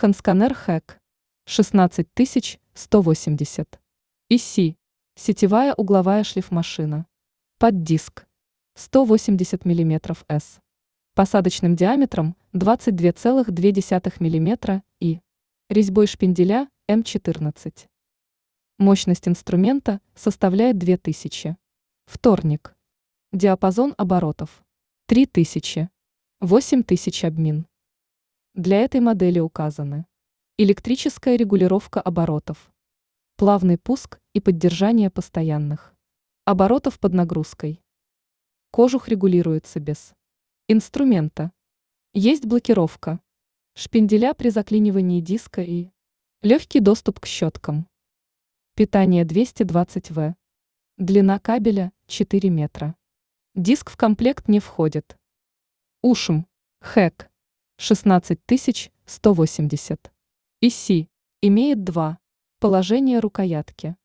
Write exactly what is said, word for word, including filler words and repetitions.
Handskanaer хэк шестнадцать тысяч сто восемьдесят. и си. Сетевая угловая шлифмашина. Под диск. сто восемьдесят миллиметров эс. Посадочным диаметром двадцать два целых две десятых миллиметра и резьбой шпинделя эм четырнадцать. Мощность инструмента составляет две тысячи. Вторник. Диапазон оборотов три тысячи. восемь тысяч обмин. Для этой модели указаны электрическая регулировка оборотов, плавный пуск и поддержание постоянных оборотов под нагрузкой. Кожух регулируется без инструмента. Есть блокировка шпинделя при заклинивании диска и легкий доступ к щеткам. Питание двести двадцать ватт. Длина кабеля четыре метра. Диск в комплект не входит. ушм хэк шестнадцать тысяч сто восемьдесят. и си имеет два положения рукоятки.